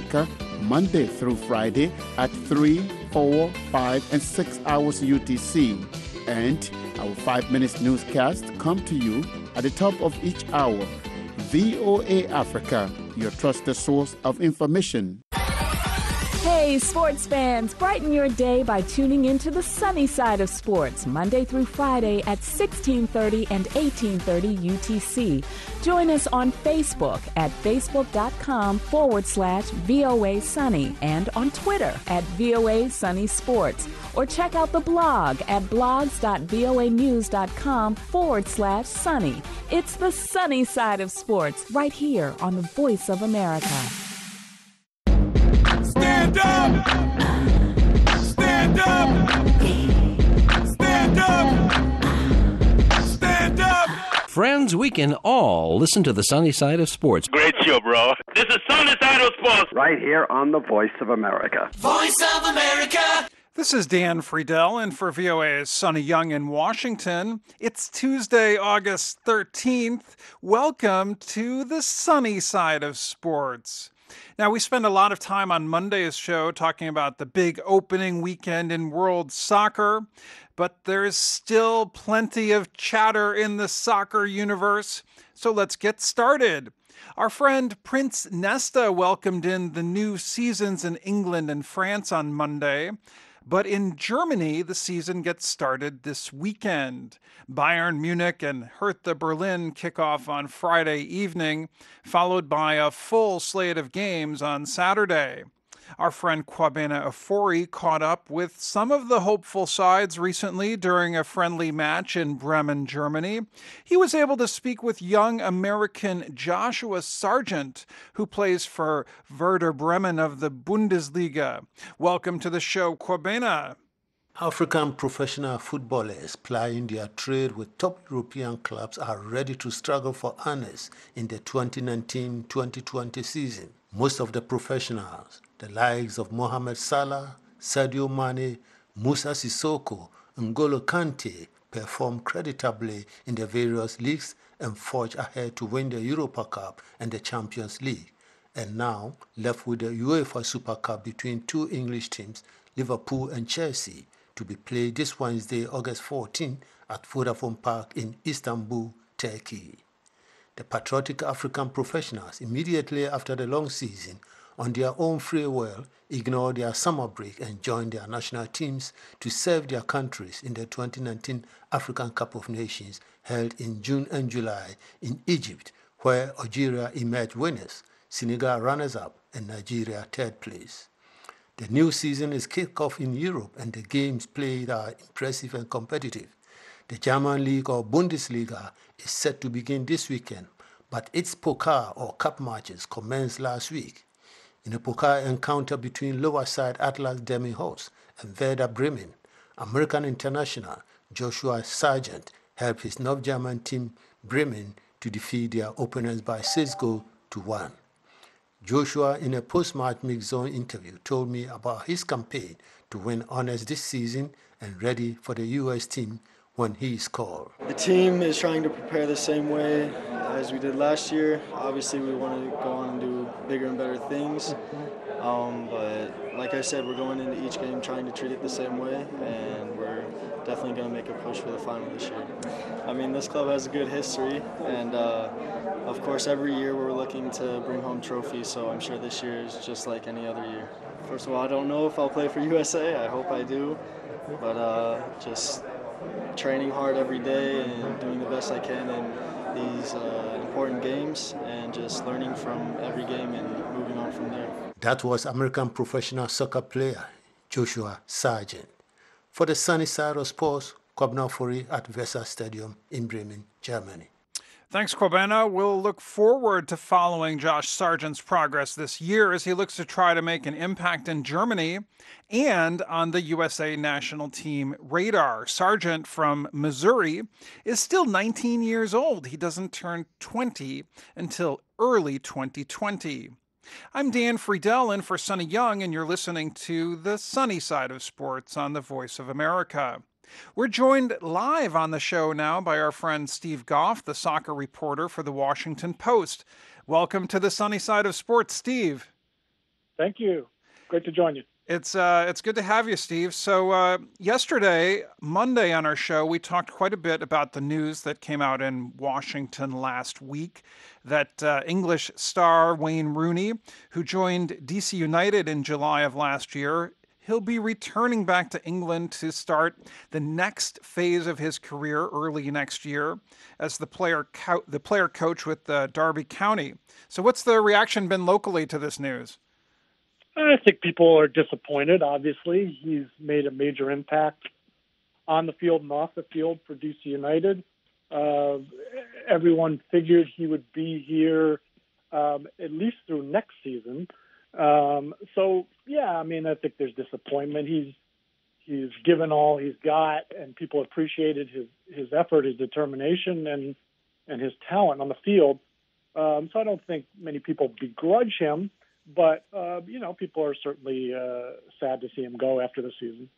America, Monday through Friday at 3, 4, 5, and 6 hours UTC. And our 5-minute newscast come to you at the top of each hour. VOA Africa, your trusted source of information. Hey, sports fans, brighten your day by tuning into the sunny side of sports, Monday through Friday at 16:30 and 18:30 UTC. Join us on Facebook at facebook.com/VOA Sunny and on Twitter at VOA Sunny Sports. Or check out the blog at blogs.voanews.com/sunny. It's the sunny side of sports right here on the Voice of America. Stand up! Stand up! Stand up! Stand up! Friends, we can all listen to the sunny side of sports. Great show, bro. This is Sunny Side of Sports. Right here on the Voice of America. Voice of America! This is Dan Friedel, and for VOA's Sonny Young in Washington. It's Tuesday, August 13th. Welcome to the sunny side of sports. Now, we spend a lot of time on Monday's show talking about the big opening weekend in world soccer, but there's still plenty of chatter in the soccer universe, so let's get started. Our friend Prince Nesta welcomed in the new seasons in England and France on Monday. But in Germany, the season gets started this weekend. Bayern Munich and Hertha Berlin kick off on Friday evening, followed by a full slate of games on Saturday. Our friend Kwabena Ofori caught up with some of the hopeful sides recently during a friendly match in Bremen, Germany. He was able to speak with young American Joshua Sargent, who plays for Werder Bremen of the Bundesliga. Welcome to the show, Kwabena. African professional footballers plying their trade with top European clubs are ready to struggle for honors in the 2019-2020 season. Most of the professionals, the likes of Mohamed Salah, Sadio Mane, Musa Sissoko, and N'Golo Kante, perform creditably in the various leagues and forge ahead to win the Europa Cup and the Champions League. And now, left with the UEFA Super Cup between two English teams, Liverpool and Chelsea, to be played this Wednesday, August 14, at Vodafone Park in Istanbul, Turkey. The patriotic African professionals, immediately after the long season, on their own free will, ignore their summer break and join their national teams to serve their countries in the 2019 African Cup of Nations held in June and July in Egypt, where Algeria emerged winners, Senegal runners-up, and Nigeria third place. The new season is kicked off in Europe, and the games played are impressive and competitive. The German League or Bundesliga is set to begin this weekend, but its Pokal or Cup matches commenced last week. In a Pokal encounter between lower side Atlas Demihorst and Werder Bremen, American international Joshua Sargent helped his North German team Bremen to defeat their opponents by 6-1. Joshua, in a post-match mix-zone interview, told me about his campaign to win honors this season and ready for the U.S. team when he is called. The team is trying to prepare the same way as we did last year. Obviously, we want to go on and do bigger and better things. But like I said, we're going into each game trying to treat it the same way, and we're definitely going to make a push for the final this year. I mean, this club has a good history, and of course, every year we're looking to bring home trophies, so I'm sure this year is just like any other year. First of all, I don't know if I'll play for USA. I hope I do, but just training hard every day and doing the best I can in these important games and just learning from every game and moving on from there. That was American professional soccer player Joshua Sargent. For the sunny side of sports, Kwabena Ofori at Weser Stadium in Bremen, Germany. Thanks, Kwabena. We'll look forward to following Josh Sargent's progress this year as he looks to try to make an impact in Germany and on the USA national team radar. Sargent from Missouri is still 19 years old. He doesn't turn 20 until early 2020. I'm Dan Friedel in for Sonny Young, and you're listening to The Sunny Side of Sports on the Voice of America. We're joined live on the show now by our friend Steve Goff, the soccer reporter for the Washington Post. Welcome to the sunny side of sports, Steve. Thank you. Great to join you. It's good to have you, Steve. So yesterday, Monday on our show, we talked quite a bit about the news that came out in Washington last week that English star Wayne Rooney, who joined DC United in July of last year, he'll be returning back to England to start the next phase of his career early next year as the player coach with Derby County. So what's the reaction been locally to this news? I think people are disappointed, obviously. He's made a major impact on the field and off the field for DC United. Everyone figured he would be here at least through next season. I think there's disappointment. He's given all he's got, and people appreciated his effort, his determination, and his talent on the field. So I don't think many people begrudge him. But, people are certainly sad to see him go after the season.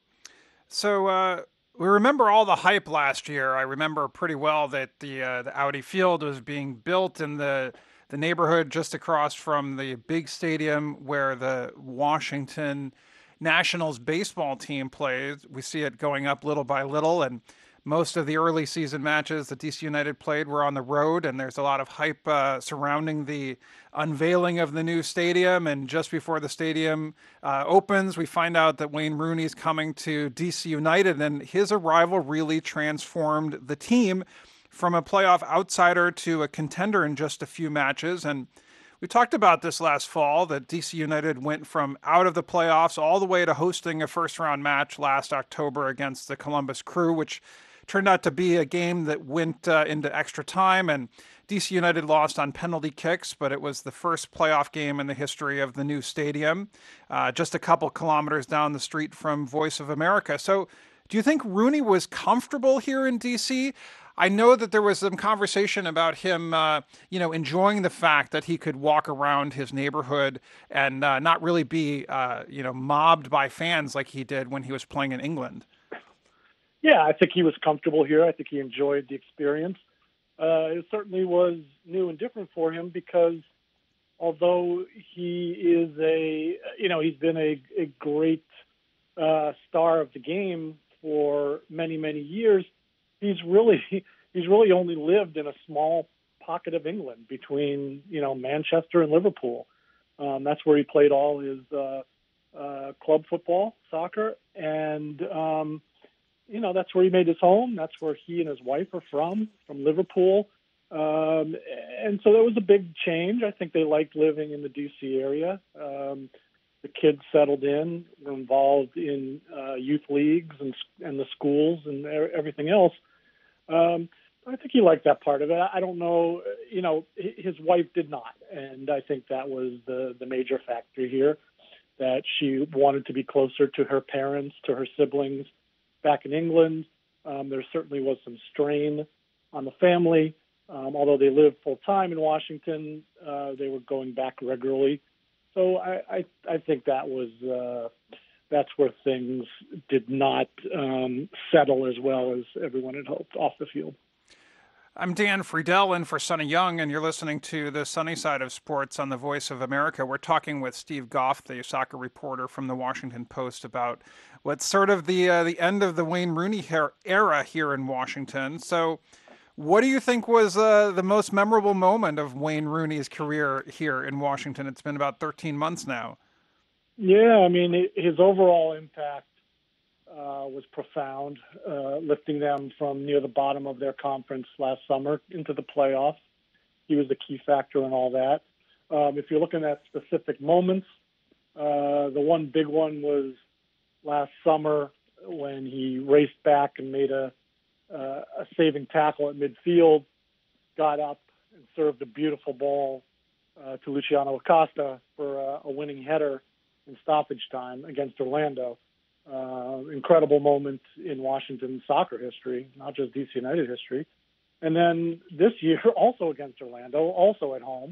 So we remember all the hype last year. I remember pretty well that the Audi Field was being built in the neighborhood just across from the big stadium where the Washington Nationals baseball team plays. We see it going up little by little, and most of the early season matches that DC United played were on the road, and there's a lot of hype surrounding the unveiling of the new stadium. And just before the stadium opens, we find out that Wayne Rooney is coming to DC United, and his arrival really transformed the team from a playoff outsider to a contender in just a few matches. And we talked about this last fall, that DC United went from out of the playoffs all the way to hosting a first-round match last October against the Columbus Crew, which turned out to be a game that went into extra time, and DC United lost on penalty kicks, but it was the first playoff game in the history of the new stadium, just a couple kilometers down the street from Voice of America. So do you think Rooney was comfortable here in DC? I know that there was some conversation about him, enjoying the fact that he could walk around his neighborhood and not really be, mobbed by fans like he did when he was playing in England. Yeah, I think he was comfortable here. I think he enjoyed the experience. It certainly was new and different for him because although he is he's been a great star of the game for many, many years, he's really only lived in a small pocket of England between, Manchester and Liverpool. That's where he played all his club football, soccer, and that's where he made his home. That's where he and his wife are from Liverpool. And so that was a big change. I think they liked living in the DC area. The kids settled in, were involved in youth leagues and the schools and everything else. I think he liked that part of it. I don't know, his wife did not. And I think that was the major factor here, that she wanted to be closer to her parents, to her siblings back in England. There certainly was some strain on the family. Although they lived full-time in Washington, they were going back regularly. So I think that's where things did not settle as well as everyone had hoped off the field. I'm Dan Friedel in for Sonny Young, and you're listening to the Sunny Side of Sports on the Voice of America. We're talking with Steve Goff, the soccer reporter from the Washington Post, about what's sort of the end of the Wayne Rooney era here in Washington. So what do you think was the most memorable moment of Wayne Rooney's career here in Washington? It's been about 13 months now. Yeah, his overall impact was profound, lifting them from near the bottom of their conference last summer into the playoffs. He was the key factor in all that. If you're looking at specific moments, the one big one was last summer when he raced back and made a saving tackle at midfield, got up and served a beautiful ball to Luciano Acosta for a winning header in stoppage time against Orlando. Incredible moment in Washington soccer history, not just DC United history. And then this year, also against Orlando, also at home,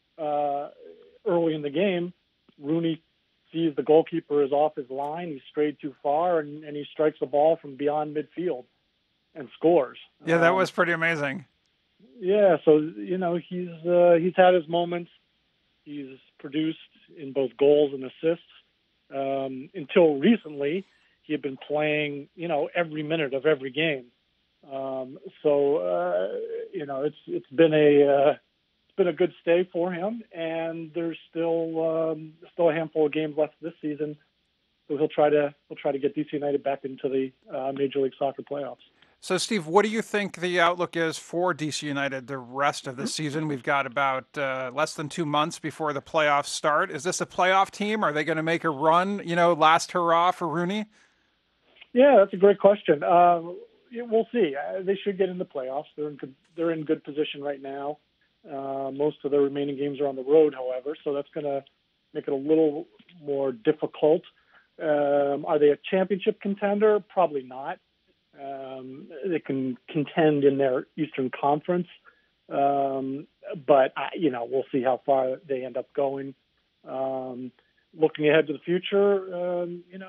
early in the game, Rooney sees the goalkeeper is off his line. He strayed too far, and he strikes the ball from beyond midfield and scores. Yeah, that was pretty amazing. Yeah, so he's had his moments. He's produced in both goals and assists. Until recently, he had been playing, every minute of every game. It's been a good stay for him, and there's still a handful of games left this season. So he'll try to get DC United back into the Major League Soccer playoffs. So, Steve, what do you think the outlook is for DC United the rest of the season? We've got about less than 2 months before the playoffs start. Is this a playoff team? Are they going to make a run, last hurrah for Rooney? Yeah, that's a great question. We'll see. They should get in the playoffs. They're in good position right now. Most of the remaining games are on the road, however, so that's going to make it a little more difficult. Are they a championship contender? Probably not. They can contend in their Eastern Conference, but we'll see how far they end up going. Looking ahead to the future,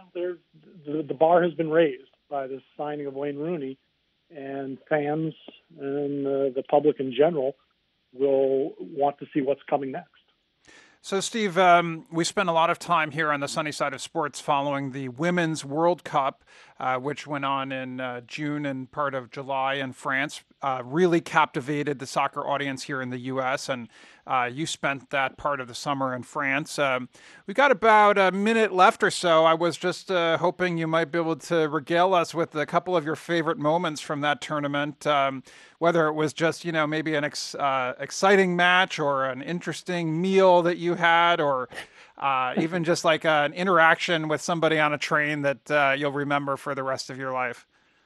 the bar has been raised by the signing of Wayne Rooney, and fans and the public in general will want to see what's coming next. So, Steve, we spent a lot of time here on the sunny side of sports following the Women's World Cup, which went on in June and part of July in France. Really captivated the soccer audience here in the U.S., and you spent that part of the summer in France. We got about a minute left or so. I was just hoping you might be able to regale us with a couple of your favorite moments from that tournament, whether it was just, maybe an exciting match or an interesting meal that you had, or even just like an interaction with somebody on a train that you'll remember for the rest of your life.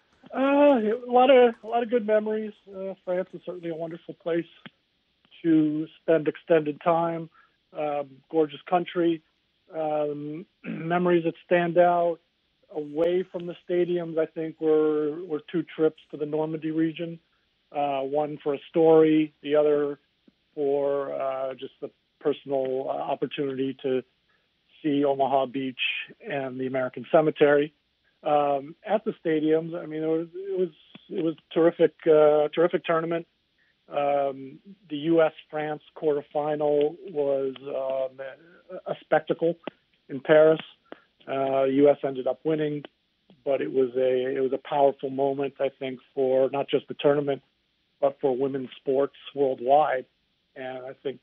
A lot of good memories. France is certainly a wonderful place to spend extended time. Gorgeous country. Memories that stand out away from the stadiums, I think, were 2 trips to the Normandy region. One for a story, the other for just the personal opportunity to see Omaha Beach and the American Cemetery. At the stadiums, I mean, it was terrific tournament. The U.S.-France quarterfinal was a spectacle in Paris. The U.S. ended up winning, but it was a powerful moment, I think, for not just the tournament, but for women's sports worldwide. And I think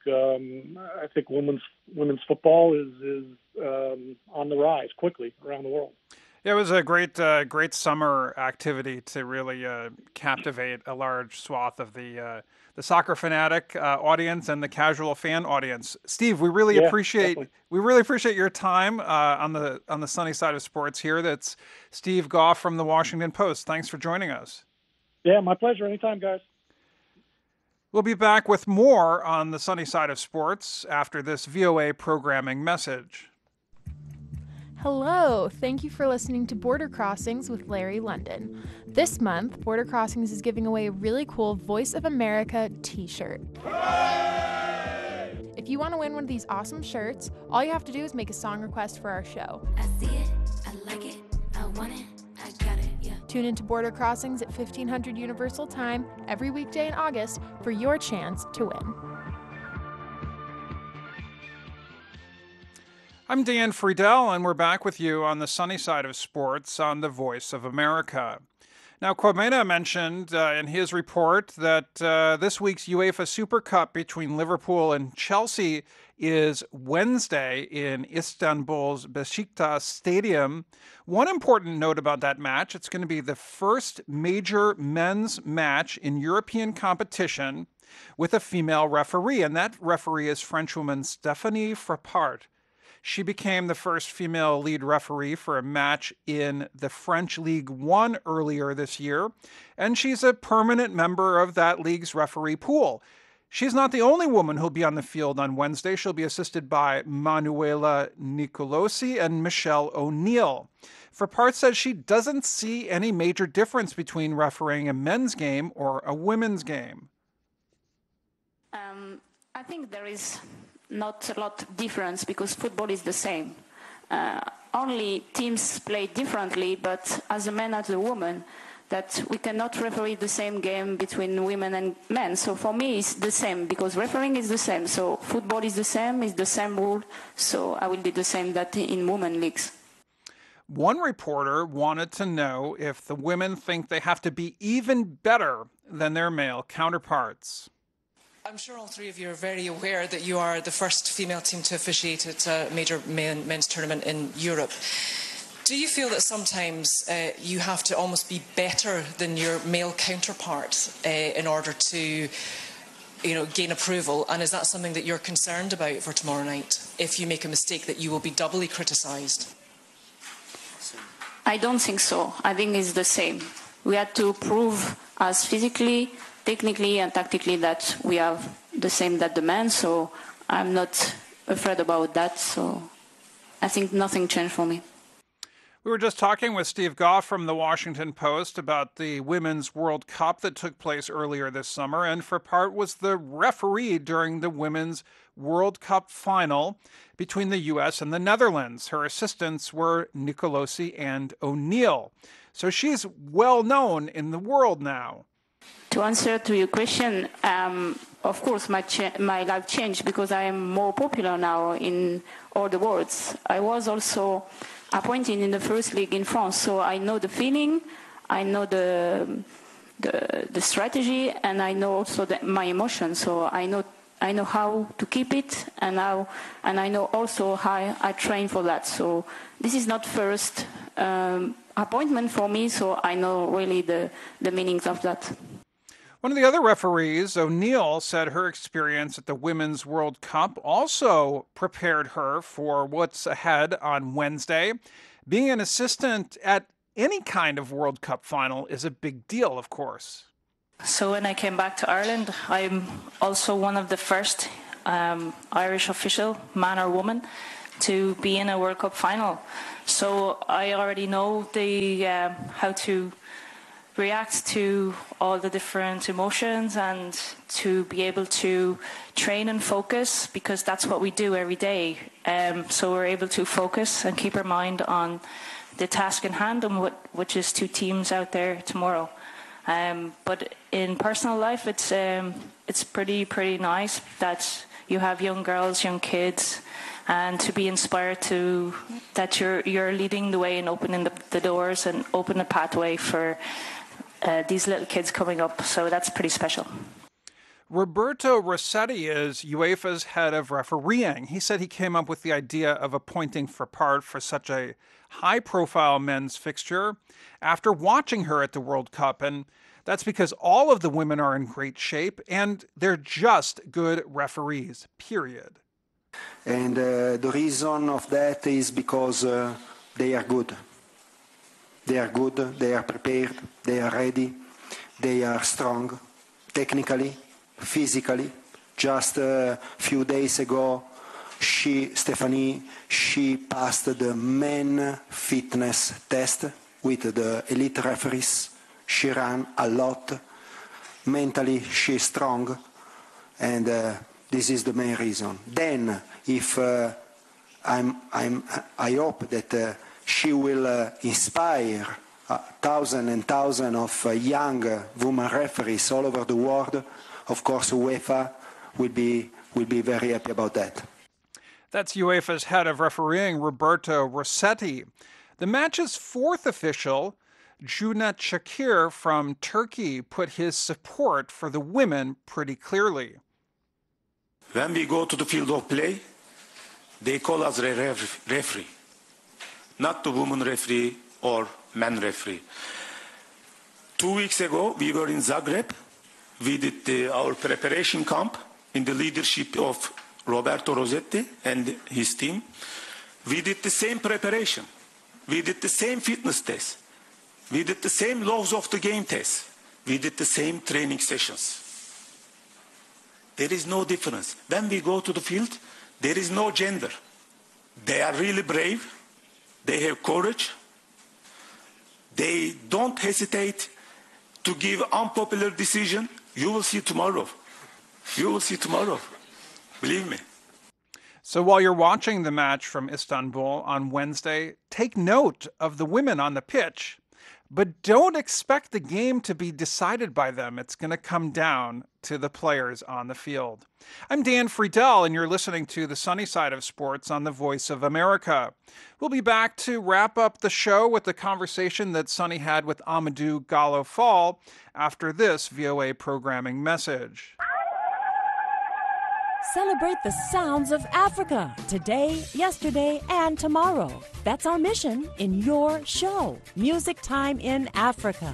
women's football is on the rise quickly around the world. Yeah, it was a great summer activity to really captivate a large swath of the soccer fanatic audience and the casual fan audience. Steve, we really appreciate your time on the sunny side of sports here. That's Steve Goff from the Washington Post. Thanks for joining us. Yeah, my pleasure. Anytime, guys. We'll be back with more on the sunny side of sports after this VOA programming message. Hello, thank you for listening to Border Crossings with Larry London. This month, Border Crossings is giving away a really cool Voice of America t-shirt. If you want to win one of these awesome shirts, all you have to do is make a song request for our show. I see it, I like it, I want it, I got it, yeah. Tune into Border Crossings at 1500 Universal Time every weekday in August for your chance to win. I'm Dan Friedel, and we're back with you on the sunny side of sports on the Voice of America. Now, Kwamena mentioned in his report that this week's UEFA Super Cup between Liverpool and Chelsea is Wednesday in Istanbul's Besiktas Stadium. One important note about that match, it's going to be the first major men's match in European competition with a female referee, and that referee is Frenchwoman Stéphanie Frappart. She became the first female lead referee for a match in the French League One earlier this year, and she's a permanent member of that league's referee pool. She's not the only woman who'll be on the field on Wednesday. She'll be assisted by Manuela Nicolosi and Michelle O'Neill. Frappart says she doesn't see any major difference between refereeing a men's game or a women's game. I think there is not a lot of difference because football is the same. Only teams play differently, but as a man, as a woman, that we cannot referee the same game between women and men. So for me, it's the same because refereeing is the same. So football is the same rule. So I will do the same that in women leagues. One reporter wanted to know if the women think they have to be even better than their male counterparts. I'm sure all three of you are very aware that you are the first female team to officiate at a major men's tournament in Europe. Do you feel that sometimes you have to almost be better than your male counterpart in order to, gain approval? And is that something that you're concerned about for tomorrow night? If you make a mistake, that you will be doubly criticised? I don't think so. I think it's the same. We had to prove us physically, technically and tactically that we have the same that the men, so I'm not afraid about that. So I think nothing changed for me. We were just talking with Steve Goff from the Washington Post about the Women's World Cup that took place earlier this summer, and for part was the referee during the Women's World Cup final between the U.S. and the Netherlands. Her assistants were Nicolosi and O'Neill. So she's well known in the world now. To answer to your question, of course my life changed because I am more popular now in all the worlds. I was also appointed in the first league in France, so I know the feeling, I know the strategy, and I know also my emotions. So I know how to keep it, and I know also how I train for that. So this is not first appointment for me, so I know really the meanings of that. One of the other referees, O'Neill, said her experience at the Women's World Cup also prepared her for what's ahead on Wednesday. Being an assistant at any kind of World Cup final is a big deal, of course. So when I came back to Ireland, I'm also one of the first Irish official, man or woman, to be in a World Cup final. So I already know how to react to all the different emotions and to be able to train and focus, because that's what we do every day. So we're able to focus and keep our mind on the task in hand, and which is two teams out there tomorrow. But in personal life, it's pretty nice that you have young girls, young kids, and to be inspired to that you're leading the way and opening the doors and open a pathway for these little kids coming up. So that's pretty special. Roberto Rossetti is UEFA's head of refereeing. He said he came up with the idea of appointing Frappart for such a high-profile men's fixture after watching her at the World Cup, and that's because all of the women are in great shape and they're just good referees, period. And the reason of that is because they are good. They are good, they are prepared, they are ready, they are strong, technically, physically. Just a few days ago, Stephanie passed the men fitness test with the elite referees. She ran a lot. Mentally, she's strong, and this is the main reason. Then, if I hope that she will inspire thousands and thousands of young women referees all over the world. Of course, UEFA will be very happy about that. That's UEFA's head of refereeing, Roberto Rossetti. The match's fourth official, Cüneyt Çakır from Turkey, put his support for the women pretty clearly. When we go to the field of play, they call us a referee. Not the woman referee or man referee. 2 weeks ago, we were in Zagreb. We did our preparation camp in the leadership of Roberto Rossetti and his team. We did the same preparation. We did the same fitness test. We did the same laws of the game test. We did the same training sessions. There is no difference. When we go to the field, there is no gender. They are really brave. They have courage. They don't hesitate to give unpopular decision. You will see tomorrow. You will see tomorrow. Believe me. So while you're watching the match from Istanbul on Wednesday, take note of the women on the pitch. But don't expect the game to be decided by them. It's going to come down to the players on the field. I'm Dan Friedel, and you're listening to The Sunny Side of Sports on the Voice of America. We'll be back to wrap up the show with the conversation that Sunny had with Amadou Gallo-Fall after this VOA programming message. Celebrate the sounds of Africa today, yesterday, and tomorrow. That's our mission in your show, Music Time in Africa.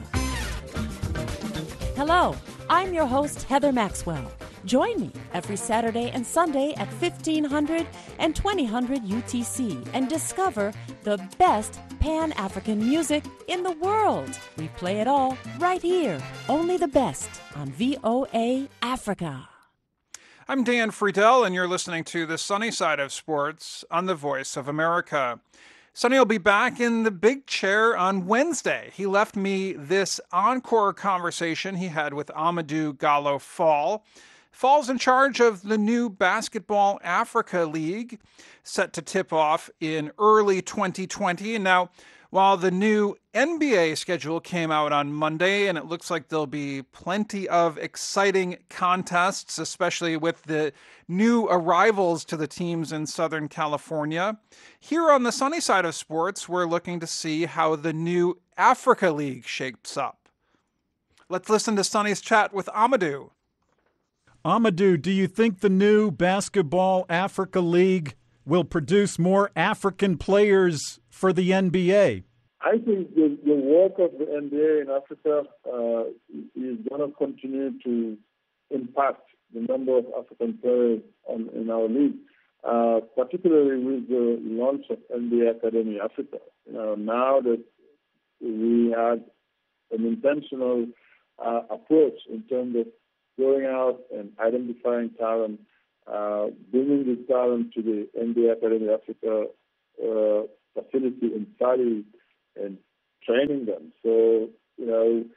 Hello, I'm your host, Heather Maxwell. Join me every Saturday and Sunday at 1500 and 2000 UTC and discover the best Pan-African music in the world. We play it all right here, only the best on VOA Africa. I'm Dan Friedel, and you're listening to The Sunny Side of Sports on the Voice of America. Sunny will be back in the big chair on Wednesday. He left me this encore conversation he had with Amadou Gallo-Fall. Fall's in charge of the new Basketball Africa League, set to tip off in early 2020. And now, while the new NBA schedule came out on Monday, and it looks like there'll be plenty of exciting contests, especially with the new arrivals to the teams in Southern California, here on the Sunny Side of Sports, we're looking to see how the new Africa League shapes up. Let's listen to Sunny's chat with Amadou. Amadou, do you think the new Basketball Africa League will produce more African players for the NBA? I think the work of the NBA in Africa is going to continue to impact the number of African players in our league, particularly with the launch of NBA Academy Africa. Now that we had an intentional approach in terms of going out and identifying talent, bringing this talent to the NBA Academy Africa facility in Saudi and training them. So, the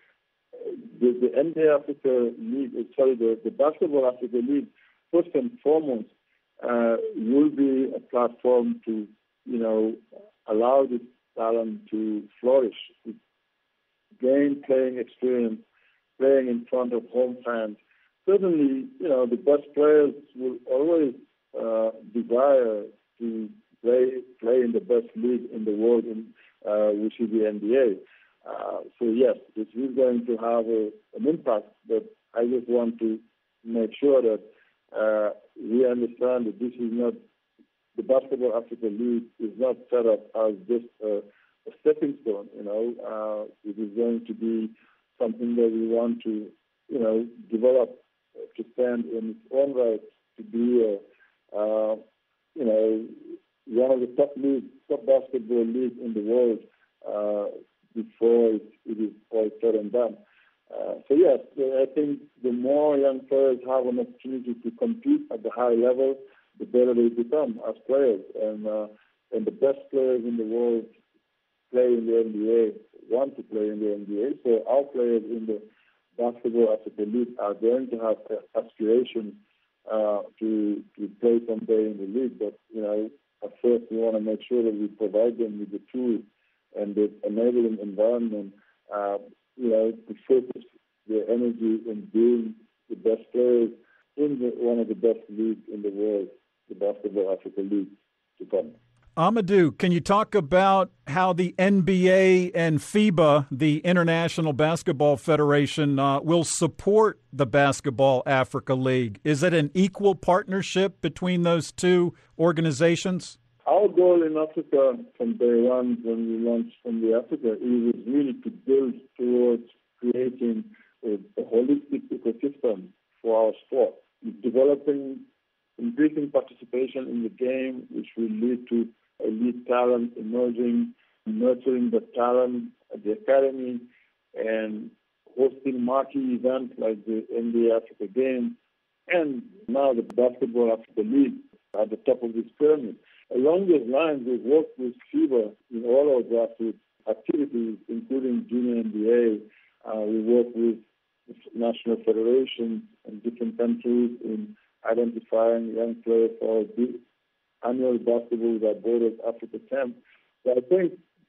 NBA Africa League, the Basketball Africa League, first and foremost, will be a platform to, allow this talent to flourish, to gain playing experience, playing in front of home fans. Certainly, the best players will always desire to play in the best league in the world, which is the NBA. So yes, this is going to have an impact, but I just want to make sure that we understand that this is not, the Basketball Africa League is not set up as just a stepping stone. It is going to be something that we want to, develop to stand in its own right, to be one of the top basketball leagues in the world before it is all said and done. So yes, I think the more young players have an opportunity to compete at the high level, the better they become as players. And the best players in the world play in the NBA, want to play in the NBA. So our players in the Basketball Africa League are going to have aspirations to play someday in the league. But, at first we want to make sure that we provide them with the tools and the enabling environment, to focus their energy in being the best players in one of the best leagues in the world, the Basketball Africa League, to come. Amadou, can you talk about how the NBA and FIBA, the International Basketball Federation, will support the Basketball Africa League? Is it an equal partnership between those two organizations? Our goal in Africa from day one, when we launched from the Africa, is really to build towards creating a holistic ecosystem for our sport, developing increasing participation in the game, which will lead to elite talent emerging, nurturing the talent at the academy, and hosting marquee events like the NBA Africa Games, and now the Basketball Africa League at the top of this pyramid. Along those lines, we've worked with FIBA in all our grassroots activities, including Junior NBA. We work with national federations in different countries in identifying young players for the annual Basketball Without Borders Africa Camp. So I think just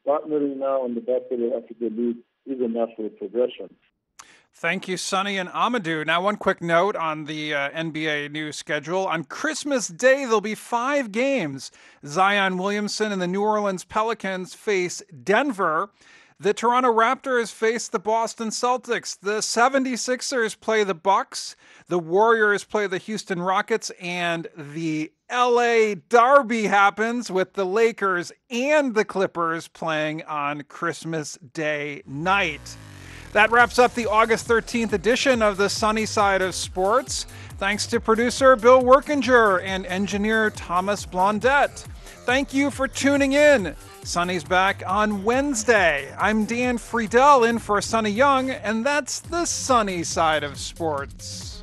partnering now on the Basketball Africa League is a natural progression. Thank you, Sonny and Amadou. Now, one quick note on the NBA new schedule. On Christmas Day, there'll be 5 games. Zion Williamson and the New Orleans Pelicans face Denver. The Toronto Raptors face the Boston Celtics. The 76ers play the Bucks. The Warriors play the Houston Rockets. And the LA Derby happens with the Lakers and the Clippers playing on Christmas Day night. That wraps up the August 13th edition of the Sunny Side of Sports. Thanks to producer Bill Workinger and engineer Thomas Blondette. Thank you for tuning in. Sunny's back on Wednesday. I'm Dan Friedel in for Sonny Young, and that's the Sunny Side of Sports.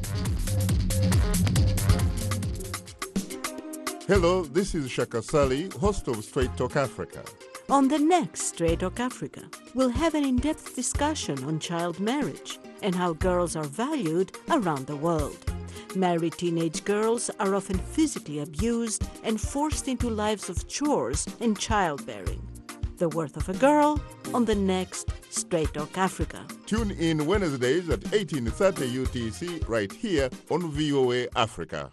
Hello, this is Shaka Sali, host of Straight Talk Africa. On the next Straight Talk Africa, we'll have an in-depth discussion on child marriage and how girls are valued around the world. Married teenage girls are often physically abused and forced into lives of chores and childbearing. The Worth of a Girl on the next Straight Talk Africa. Tune in Wednesdays at 18:30 UTC right here on VOA Africa.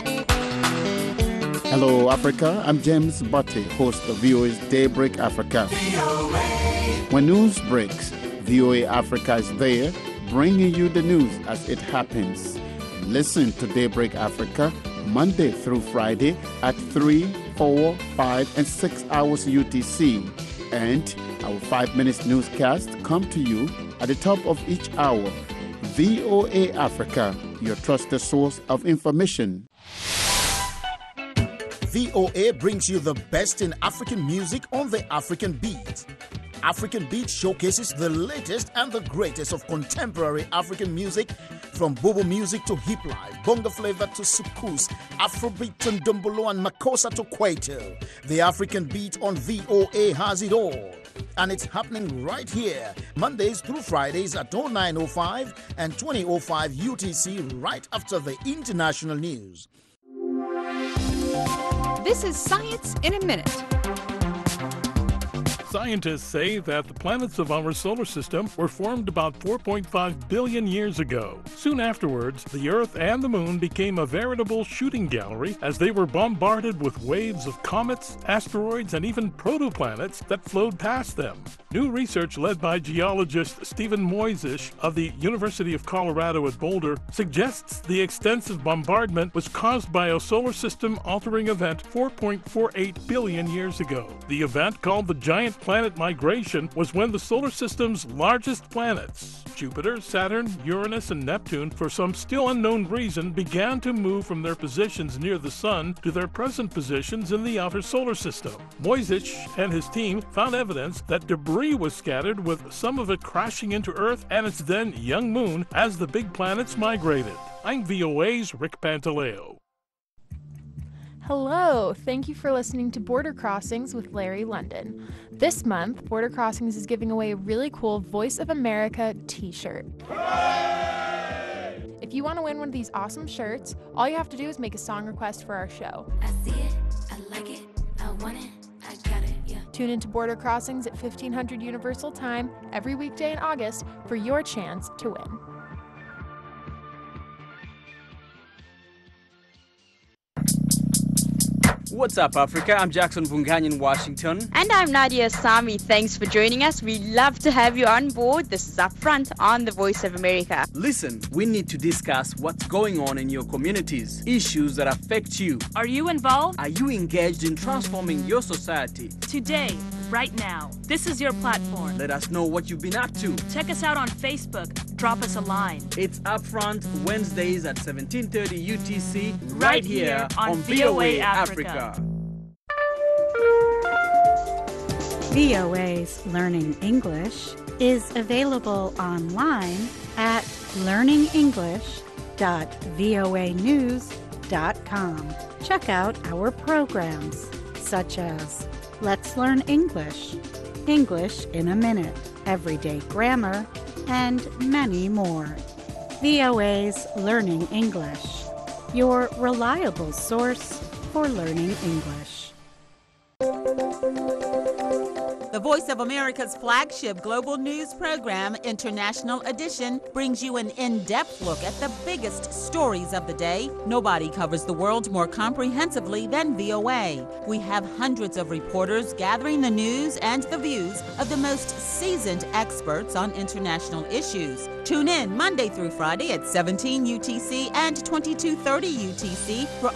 Hello, Africa. I'm James Butte, host of VOA's Daybreak Africa. When news breaks, VOA Africa is there, bringing you the news as it happens. Listen to Daybreak Africa Monday through Friday at 3, 4, 5, and 6 hours UTC. And our 5-minute newscast come to you at the top of each hour. VOA Africa, your trusted source of information. VOA brings you the best in African music on the African Beat. African Beat showcases the latest and the greatest of contemporary African music, from bobo music to hip life, bongo flavor to soukous, Afrobeat and Ndombolo and Makossa to Kwaito. The African Beat on VOA has it all. And it's happening right here, Mondays through Fridays at 09:05 and 20:05 UTC, right after the international news. This is Science in a Minute. Scientists say that the planets of our solar system were formed about 4.5 billion years ago. Soon afterwards, the Earth and the Moon became a veritable shooting gallery as they were bombarded with waves of comets, asteroids, and even protoplanets that flowed past them. New research led by geologist Stephen Moisish of the University of Colorado at Boulder suggests the extensive bombardment was caused by a solar system-altering event 4.48 billion years ago. The event, called the Giant Planet Migration, was when the solar system's largest planets, Jupiter, Saturn, Uranus, and Neptune, for some still unknown reason, began to move from their positions near the Sun to their present positions in the outer solar system. Moisish and his team found evidence that debris was scattered, with some of it crashing into Earth and its then young moon as the big planets migrated. I'm VOA's Rick Pantaleo. Hello, thank you for listening to Border Crossings with Larry London. This month, Border Crossings is giving away a really cool Voice of America t-shirt. If you want to win one of these awesome shirts, all you have to do is make a song request for our show. I see it, I like it, I want it, I got it, yeah. Tune into Border Crossings at 1500 Universal Time every weekday in August for your chance to win. What's up, Africa? I'm Jackson Vungany in Washington. And I'm Nadia Sami. Thanks for joining us. We love to have you on board. This is Upfront on the Voice of America. Listen, we need to discuss what's going on in your communities, issues that affect you. Are you involved? Are you engaged in transforming your society? Today, right now, this is your platform. Let us know what you've been up to. Check us out on Facebook. Drop us a line. It's Upfront, Wednesdays at 17:30 UTC, right here on VOA Africa. VOA's Learning English is available online at learningenglish.voanews.com. Check out our programs such as Let's Learn English, English in a Minute, Everyday Grammar, and many more. VOA's Learning English, your reliable source for learning English. The Voice of America's flagship global news program, International Edition, brings you an in-depth look at the biggest stories of the day. Nobody covers the world more comprehensively than VOA. We have hundreds of reporters gathering the news and the views of the most seasoned experts on international issues. Tune in Monday through Friday at 17 UTC and 22:30 UTC for